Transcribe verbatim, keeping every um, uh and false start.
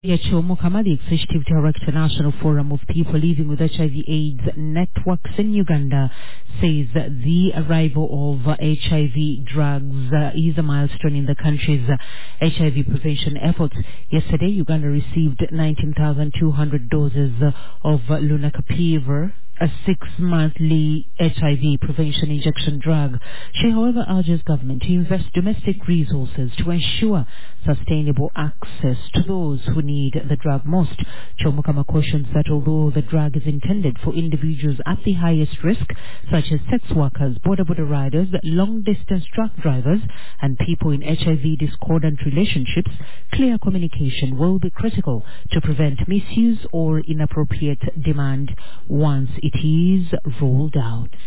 Yacho Mukama, the Executive Director, National Forum of People Living with H I V AIDS Networks in Uganda, says that the arrival of uh, H I V drugs uh, is a milestone in the country's uh, H I V prevention efforts. Yesterday, Uganda received nineteen thousand two hundred doses uh, of uh, Lunacapavir, a six-monthly H I V prevention injection drug. She, however, urges government to invest domestic resources to ensure sustainable access to those who need the drug most. Chomukama cautions that although the drug is intended for individuals at the highest risk, such as sex workers, border border riders, long-distance truck drivers, and people in H I V discordant relationships, clear communication will be critical to prevent misuse or inappropriate demand once it is rolled out.